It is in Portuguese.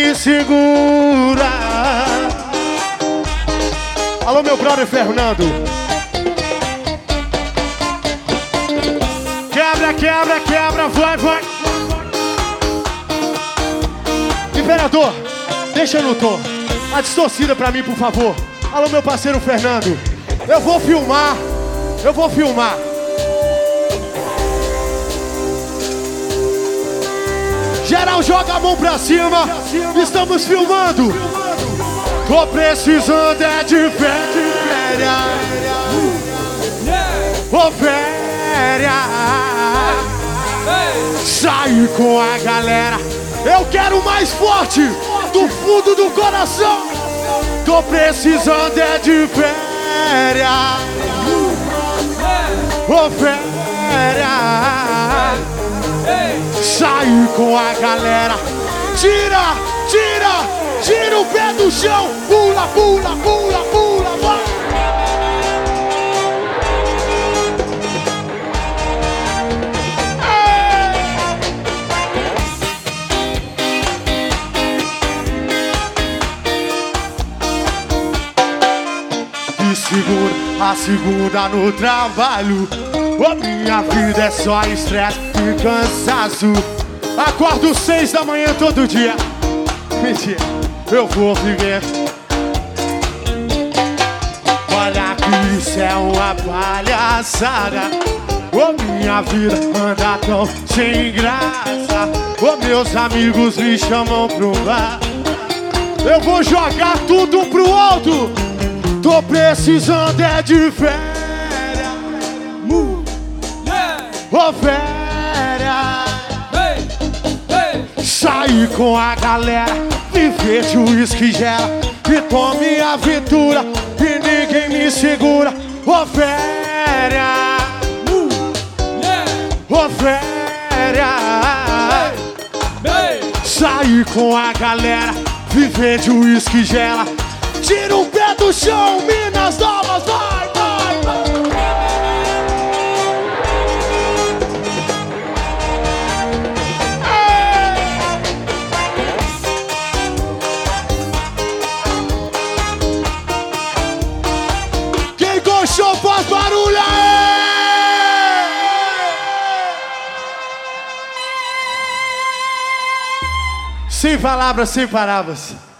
me segura. Alô, meu brother Fernando. Quebra, quebra, quebra, vai, vai. Imperador, deixa no tom. A distorcida pra mim, por favor. Alô, meu parceiro Fernando. Eu vou filmar. Eu vou filmar. Geral, joga a mão pra cima. Estamos filmando. Tô precisando é de férias. Ô, férias. Sair com a galera. Eu quero mais forte. Do fundo do coração. Tô precisando é de férias. Ô, férias. Sair com a galera. Tira, tira. Tira o pé do chão. Pula, pula, pula, pula, vai. De segura a segunda no trabalho. Oh, minha vida é só estresse e cansaço. Acordo 6 da manhã todo dia. Mentira, eu vou viver. Olha que isso é uma palhaçada. Oh, minha vida anda tão sem graça. Oh, meus amigos me chamam pro bar. Eu vou jogar tudo pro alto. Tô precisando é de férias. Ô, férias. Sair com a galera, viver de uísque gela. E tome aventura e ninguém me segura. Ô, férias. Ô, férias. Sair com a galera, viver de uísque gela. Tira o pé do chão, Minas Novas, vai, vai, vai. Quem gostou faz barulho aí! Sem palavras, sem palavras.